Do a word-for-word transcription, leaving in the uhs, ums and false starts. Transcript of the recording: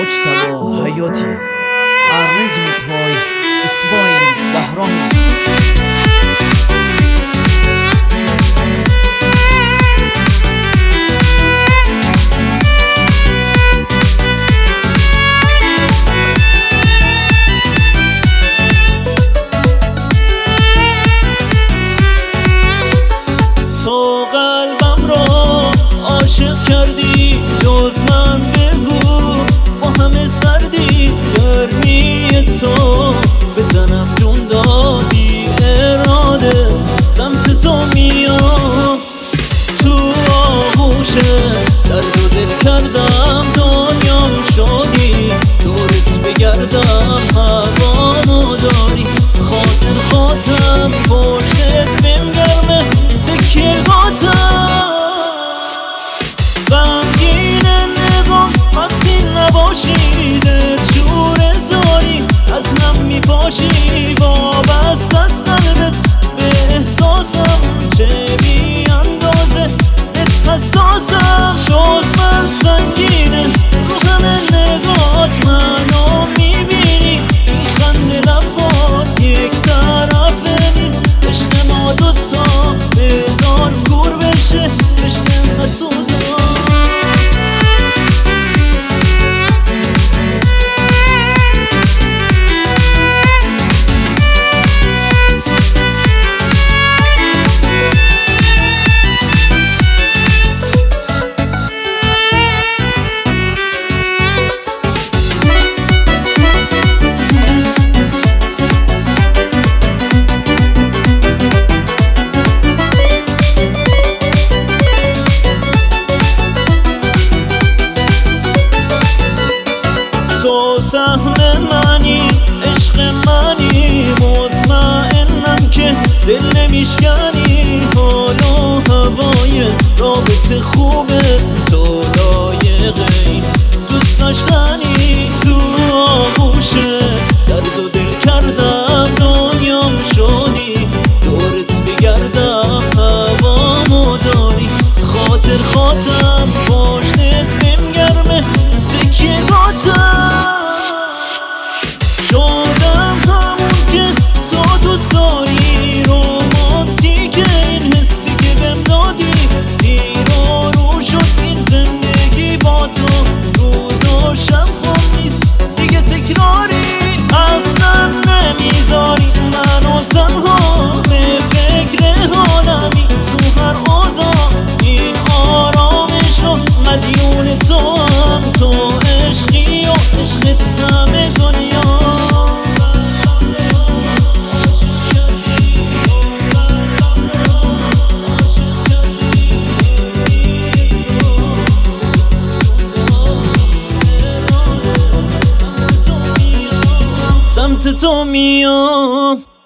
مجتبی حیاتی الرجم توی اسماعیل بهرامی. تو قلبم را عاشق کردی، جز من بگو با همه سردی گرمی تو به تنم جون دادی. اراده سمت تو میام، تو آغوش درد و دل کردم دنیام شدی. دورت بگردم هوامو داری، خاطر خاطرم پشتت بهم گرمه تکیه گاتم. غمگین نگاه وقتی نباشی، دل شوره داری از هم میپاشی. وابسته از قلبت به احساسم، چه بی اندازه ات حساسم. جز من سنگینه رو همه نگات منو میبینی، میخنده لبات یک طرفه نیست. عشق ما دوتا بذار گور بشه، عشق مسوزا. تو سهم منی، عشق منی، مطمئنم که دل نمیشکنی. حال و هوای رابطه خوبه، تو لایقی دوست داشتنی. تو آغوش درد و دل کردم دنیام شدی. دورت بگردم هوامو داری، خاطر خاطرم پشتت بهم گرمه تکیه گاتم. شدم همون که تو دوست داری، رومانتیک این حسی که بهم دادی. زیر و رو شد این زندگی با تو، روز و شب هم نیست دیگه تکراری. اصلا نمیذاری منو تنها، به فکر حالمی تو هر اوضاع. این آرامش رو مدیون تو هم، تو عشقی و عشقت همه دنیا. سمت تو میام.